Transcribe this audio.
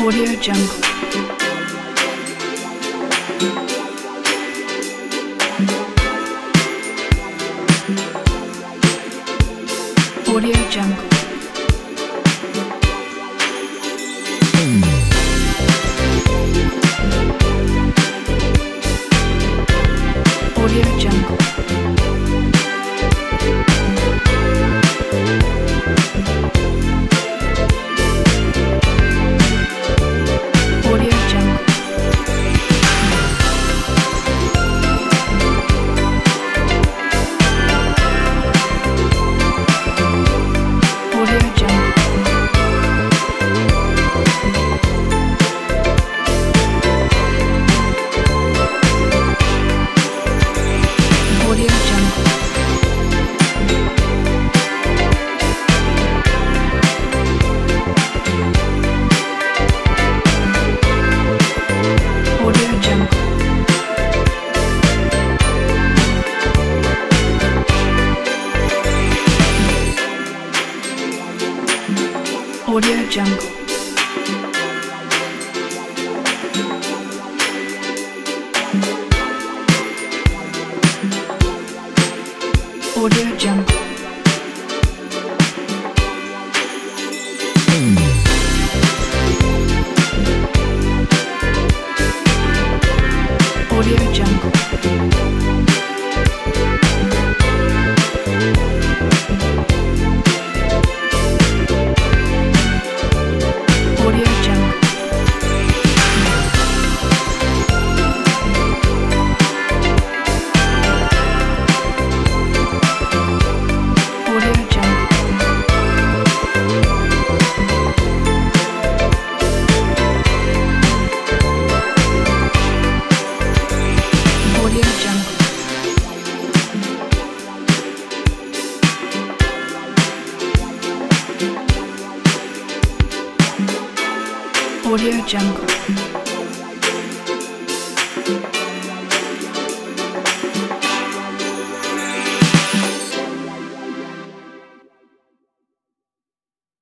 Audio Jungle. Audio Jungle. Audio Jungle. Audio Jungle. Audio Jungle. Audio Jungle. Audio Jungle. Audio Jungle. Audio Jungle. Audio Jungle. Audio Jungle. Audio Jungle. Audio Jungle. Audio Jungle.